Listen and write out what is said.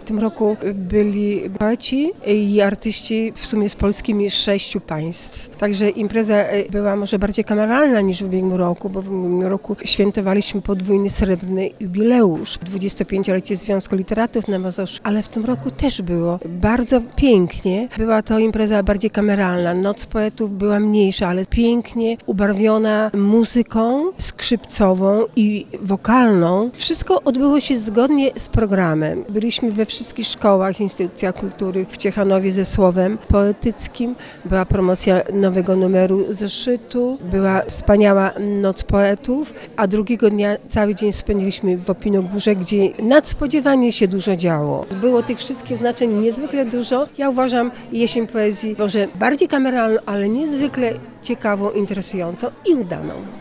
tym roku byli poeci i artyści w sumie z polskimi z 6 państw. Także impreza była może bardziej kameralna niż w ubiegłym roku, bo w ubiegłym roku świętowaliśmy podwójny srebrny jubileusz, 25-lecie Związku Literatów na Mazowszu, ale w tym roku też było bardzo pięknie. Była to impreza bardziej kameralna. Noc Poetów była mniejsza, ale pięknie ubarwiona muzyką skrzypcową i wokalną. Wszystko odbyło się zgodnie z programem. Byliśmy we wszystkich szkołach, instytucjach kultury w Ciechanowie ze słowem poetyckim. Była promocja nowego numeru zeszytu, była wspaniała Noc Poetów, a drugiego dnia cały dzień spędziliśmy w Opinogórze, gdzie nadspodziewanie się dużo działo. Było tych wszystkich znaczeń niezwykle dużo. Ja uważam jesień poezji może bardziej kameralną, ale niezwykle ciekawą, interesującą i udaną.